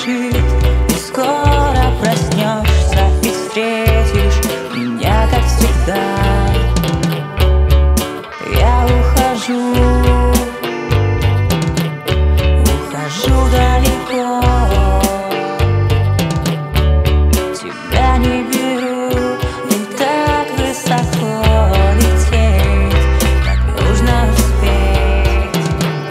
лежит, и скоро проснешься и встретишь меня, как всегда. Я ухожу далеко, тебя не беру, ведь так высоко лететь, так нужно успеть.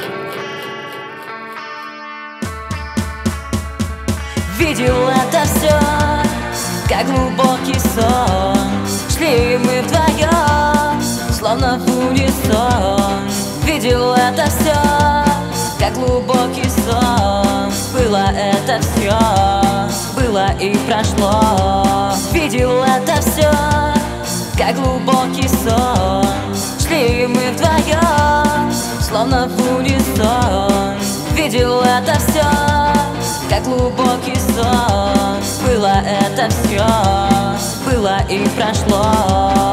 Видел это все, как глубокий сон. Шли мы вдвоем, словно в унисон. Видел это все, как глубокий сон. Было это все, было и прошло. Видел это все, как глубокий сон. Шли мы вдвоем, словно в унисон. Видел это все, как глубокий сон. Было это все, было и прошло.